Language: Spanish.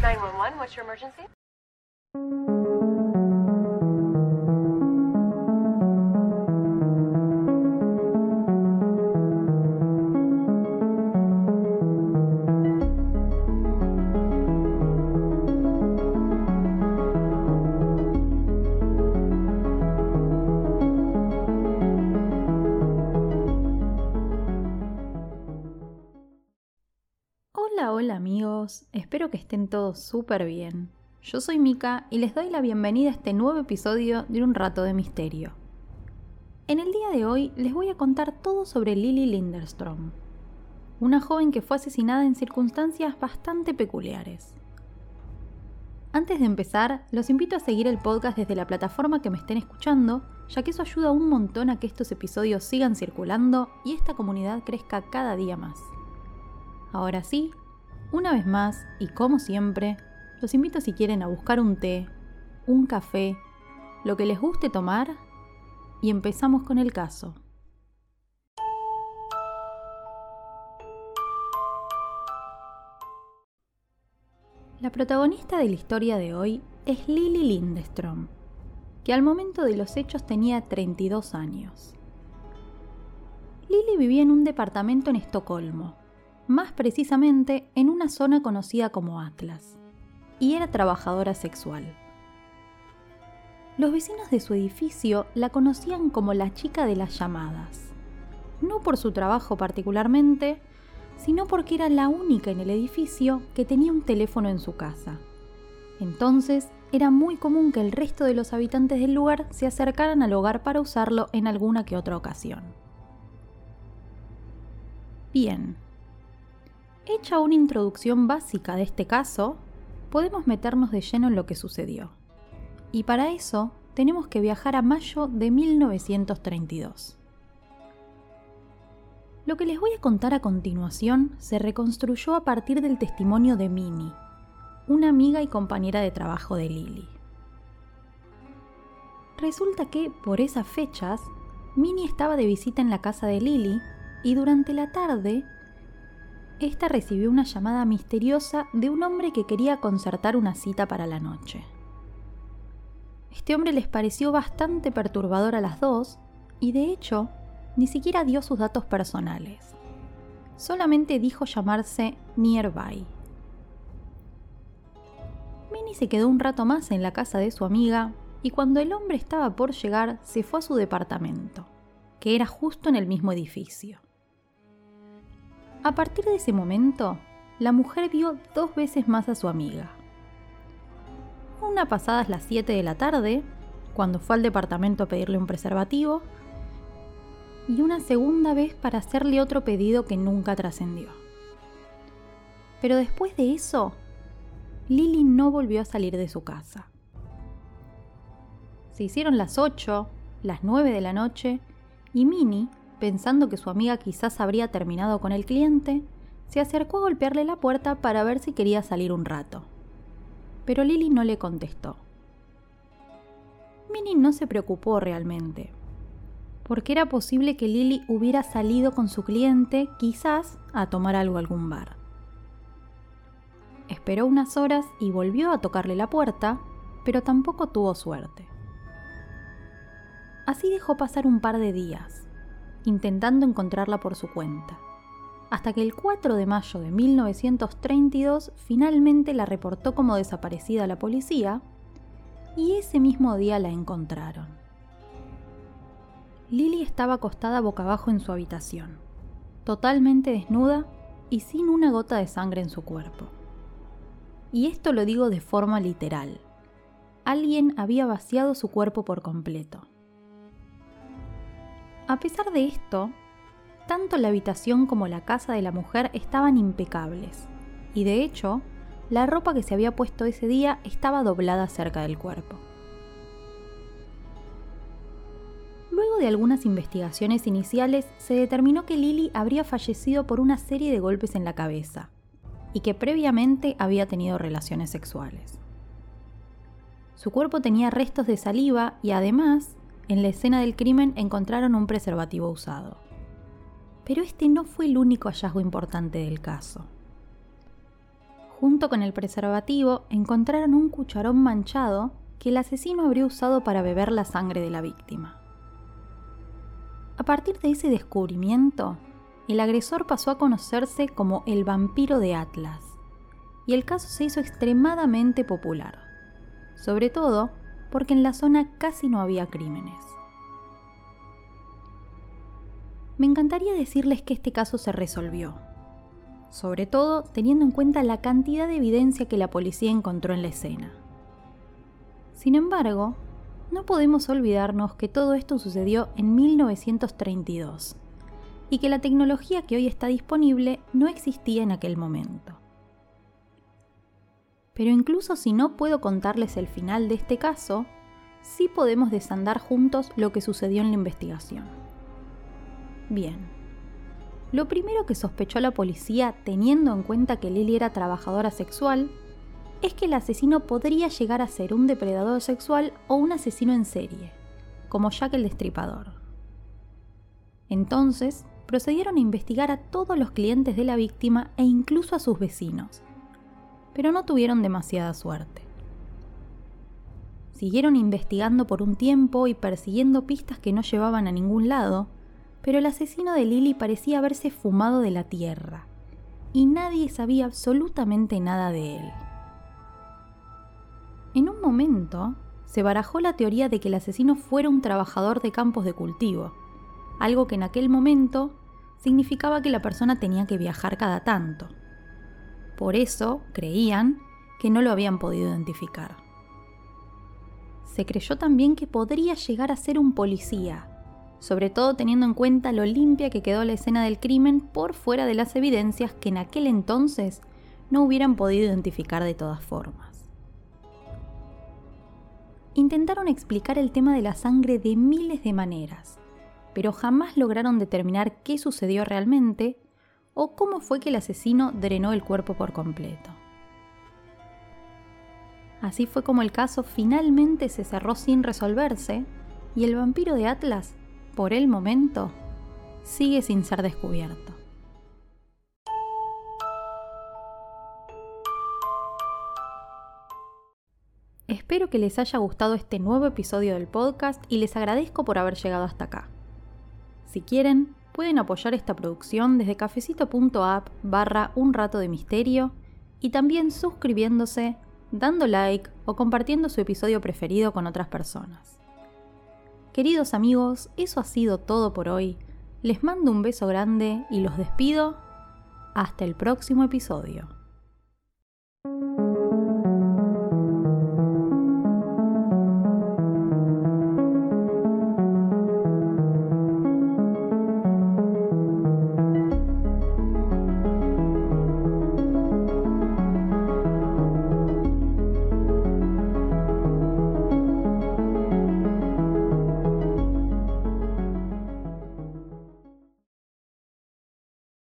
911, what's your emergency? Hola amigos, espero que estén todos súper bien. Yo soy Mika y les doy la bienvenida a este nuevo episodio de Un Rato de Misterio. En el día de hoy les voy a contar todo sobre Lili Linderstrom, una joven que fue asesinada en circunstancias bastante peculiares. Antes de empezar, los invito a seguir el podcast desde la plataforma que me estén escuchando, ya que eso ayuda un montón a que estos episodios sigan circulando y esta comunidad crezca cada día más. Ahora sí, una vez más, y como siempre, los invito si quieren a buscar un té, un café, lo que les guste tomar, y empezamos con el caso. La protagonista de la historia de hoy es Lili Linderstrom, que al momento de los hechos tenía 32 años. Lili vivía en un departamento en Estocolmo, más precisamente en una zona conocida como Atlas, y era trabajadora sexual. Los vecinos de su edificio la conocían como la chica de las llamadas, no por su trabajo particularmente, sino porque era la única en el edificio que tenía un teléfono en su casa. Entonces, era muy común que el resto de los habitantes del lugar se acercaran al hogar para usarlo en alguna que otra ocasión. Bien. Hecha una introducción básica de este caso, podemos meternos de lleno en lo que sucedió. Y para eso tenemos que viajar a mayo de 1932. Lo que les voy a contar a continuación se reconstruyó a partir del testimonio de Minnie, una amiga y compañera de trabajo de Lili. Resulta que, por esas fechas, Minnie estaba de visita en la casa de Lili y durante la tarde esta recibió una llamada misteriosa de un hombre que quería concertar una cita para la noche. Este hombre les pareció bastante perturbador a las dos y de hecho ni siquiera dio sus datos personales. Solamente dijo llamarse Nearby. Minnie se quedó un rato más en la casa de su amiga y cuando el hombre estaba por llegar se fue a su departamento, que era justo en el mismo edificio. A partir de ese momento, la mujer vio 2 veces más a su amiga. Una pasadas las 7 de la tarde, cuando fue al departamento a pedirle un preservativo, y una segunda vez para hacerle otro pedido que nunca trascendió. Pero después de eso, Lili no volvió a salir de su casa. Se hicieron las 8, las 9 de la noche, y Minnie, pensando que su amiga quizás habría terminado con el cliente, se acercó a golpearle la puerta para ver si quería salir un rato. Pero Lili no le contestó. Minnie no se preocupó realmente, porque era posible que Lili hubiera salido con su cliente, quizás a tomar algo a algún bar. Esperó unas horas y volvió a tocarle la puerta, pero tampoco tuvo suerte. Así dejó pasar un par de días, intentando encontrarla por su cuenta, hasta que el 4 de mayo de 1932 finalmente la reportó como desaparecida a la policía y ese mismo día la encontraron. Lili estaba acostada boca abajo en su habitación, totalmente desnuda y sin una gota de sangre en su cuerpo. Y esto lo digo de forma literal. Alguien había vaciado su cuerpo por completo. A pesar de esto, tanto la habitación como la casa de la mujer estaban impecables, y de hecho, la ropa que se había puesto ese día estaba doblada cerca del cuerpo. Luego de algunas investigaciones iniciales, se determinó que Lili habría fallecido por una serie de golpes en la cabeza, y que previamente había tenido relaciones sexuales. Su cuerpo tenía restos de saliva y además, en la escena del crimen encontraron un preservativo usado. Pero este no fue el único hallazgo importante del caso. Junto con el preservativo encontraron un cucharón manchado que el asesino habría usado para beber la sangre de la víctima. A partir de ese descubrimiento, el agresor pasó a conocerse como el vampiro de Atlas, y el caso se hizo extremadamente popular, sobre todo porque en la zona casi no había crímenes. Me encantaría decirles que este caso se resolvió, sobre todo teniendo en cuenta la cantidad de evidencia que la policía encontró en la escena. Sin embargo, no podemos olvidarnos que todo esto sucedió en 1932 y que la tecnología que hoy está disponible no existía en aquel momento. Pero incluso si no puedo contarles el final de este caso, sí podemos desandar juntos lo que sucedió en la investigación. Bien, lo primero que sospechó la policía, teniendo en cuenta que Lily era trabajadora sexual, es que el asesino podría llegar a ser un depredador sexual o un asesino en serie, como Jack el Destripador. Entonces, procedieron a investigar a todos los clientes de la víctima e incluso a sus vecinos, pero no tuvieron demasiada suerte. Siguieron investigando por un tiempo y persiguiendo pistas que no llevaban a ningún lado, pero el asesino de Lily parecía haberse fumado de la tierra, y nadie sabía absolutamente nada de él. En un momento, se barajó la teoría de que el asesino fuera un trabajador de campos de cultivo, algo que en aquel momento significaba que la persona tenía que viajar cada tanto. Por eso, creían que no lo habían podido identificar. Se creyó también que podría llegar a ser un policía, sobre todo teniendo en cuenta lo limpia que quedó la escena del crimen por fuera de las evidencias que en aquel entonces no hubieran podido identificar de todas formas. Intentaron explicar el tema de la sangre de miles de maneras, pero jamás lograron determinar qué sucedió realmente o cómo fue que el asesino drenó el cuerpo por completo. Así fue como el caso finalmente se cerró sin resolverse y el vampiro de Atlas, por el momento, sigue sin ser descubierto. Espero que les haya gustado este nuevo episodio del podcast y les agradezco por haber llegado hasta acá. Si quieren, pueden apoyar esta producción desde cafecito.app/Un Rato de Misterio y también suscribiéndose, dando like o compartiendo su episodio preferido con otras personas. Queridos amigos, eso ha sido todo por hoy. Les mando un beso grande y los despido. Hasta el próximo episodio.